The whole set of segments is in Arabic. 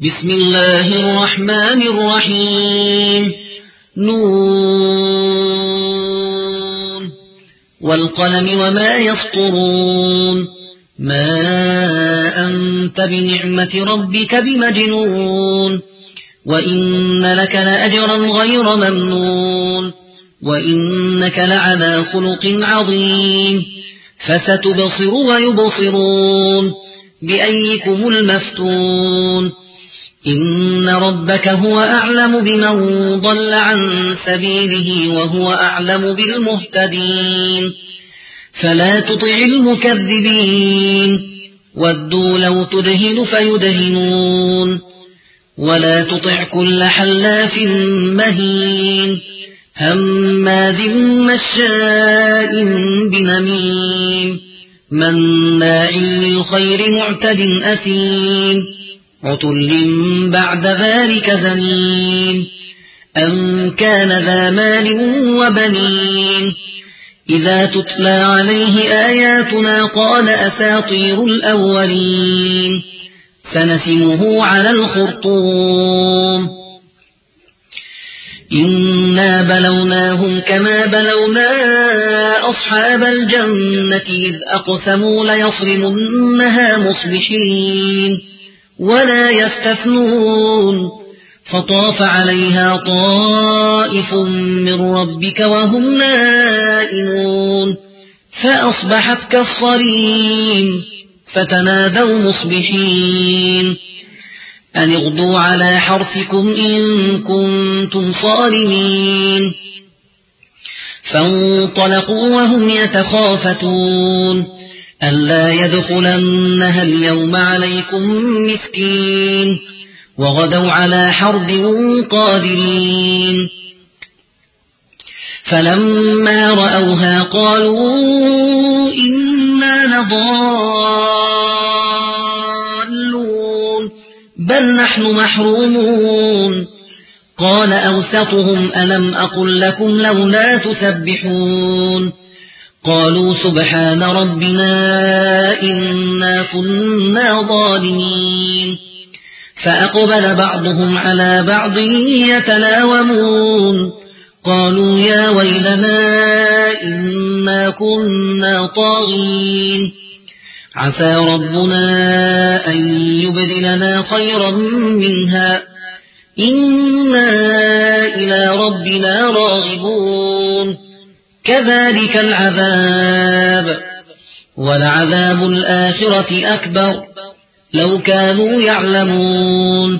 بسم الله الرحمن الرحيم نون والقلم وما يسطرون ما أنت بنعمة ربك بمجنون وإن لك لأجرا غير ممنون وإنك لعلى خلق عظيم فستبصر ويبصرون بأيكم المفتون إن ربك هو أعلم بمن ضل عن سبيله وهو أعلم بالمهتدين فلا تطع المكذبين ودوا لو تدهن فيدهنون ولا تطع كل حلاف مهين هماذ مشاء بنميم مناع للخير معتد أثيم عتل بعد ذلك زنيم أن كان ذا مال وبنين إذا تتلى عليه آياتنا قال أساطير الأولين سنسمه على الخرطوم إنا بلوناهم كما بلونا أصحاب الجنة إذ أقسموا ليصرمنها مصبحين ولا يستثنون فطاف عليها طائف من ربك وهم نائمون فأصبحت كالصريم فتنادوا مصبحين أن اغدوا على حرثكم إن كنتم صارمين فانطلقوا وهم يتخافتون ألا يدخلنها اليوم عليكم مسكين وغدوا على حرد قادرين فلما رأوها قالوا إنا لضالون بل نحن محرومون قال أوسطهم ألم أقل لكم لولا تسبحون قالوا سبحان ربنا إنا كنا ظالمين فأقبل بعضهم على بعض يتلاومون قالوا يا ويلنا إنا كنا طاغين عسى ربنا أن يبدلنا خيرا منها إنا إلى ربنا راغبون كذلك العذاب ولعذاب الآخرة أكبر لو كانوا يعلمون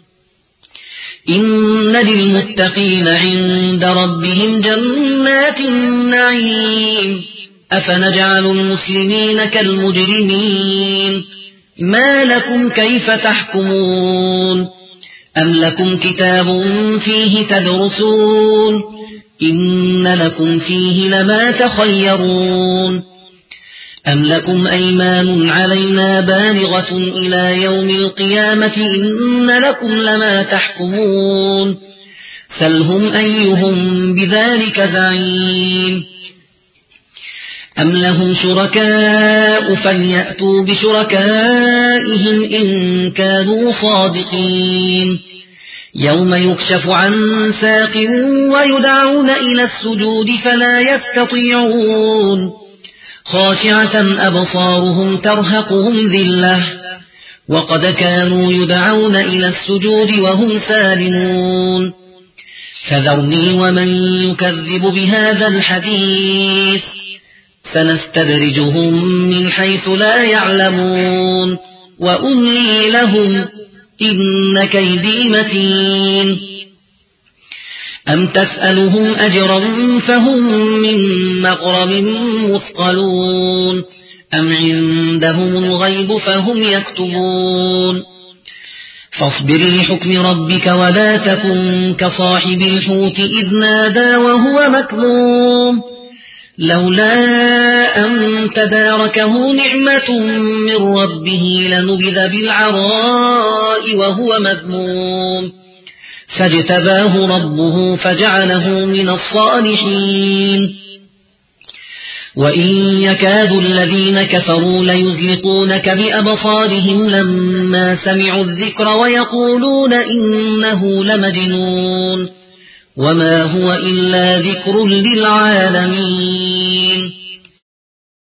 إن للمتقين عند ربهم جنات النعيم أفنجعل المسلمين كالمجرمين ما لكم كيف تحكمون أم لكم كتاب فيه تدرسون إن لكم فيه لما تخيرون أم لكم أيمان علينا بالغة إلى يوم القيامة إن لكم لما تحكمون سلهم أيهم بذلك زعيم أم لهم شركاء فليأتوا بشركائهم إن كانوا صادقين يوم يكشف عن ساق ويدعون إلى السجود فلا يستطيعون خاشعة أبصارهم ترهقهم ذلة وقد كانوا يدعون إلى السجود وهم سالمون فذرني ومن يكذب بهذا الحديث سنستدرجهم من حيث لا يعلمون وأملي لهم إن كيدي متين أم تسألهم أجرا فهم من مغرم مثقلون أم عندهم الغيب فهم يكتبون فاصبر لحكم ربك ولا تكن كصاحب الحوت إذ نادى وهو مكظوم لولا أن تداركه نعمة من ربه لنبذ بالعراء وهو مذموم فاجتباه ربه فجعله من الصالحين وإن يكاد الذين كفروا ليزلقونك بأبصارهم لما سمعوا الذكر ويقولون إنه لمجنون وما هو إلا ذكر للعالمين